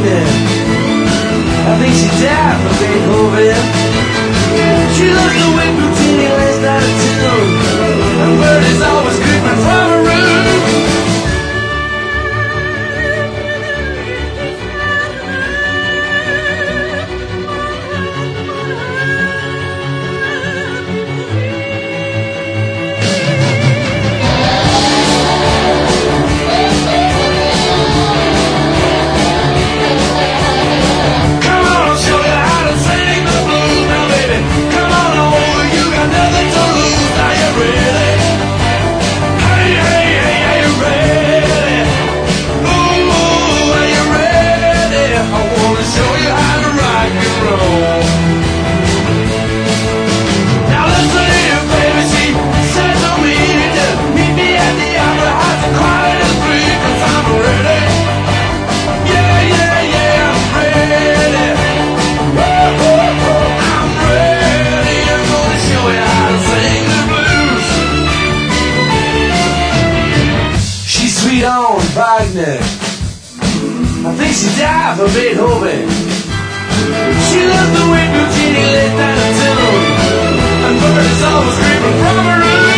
Wagner. I think she died for Beethoven. She loves the way Puccini last out of tune, and birdies always creeping from her room. Wagner. I think she died for Beethoven. She loves the way Puccini laid down a tune, and birds always creeping from her room.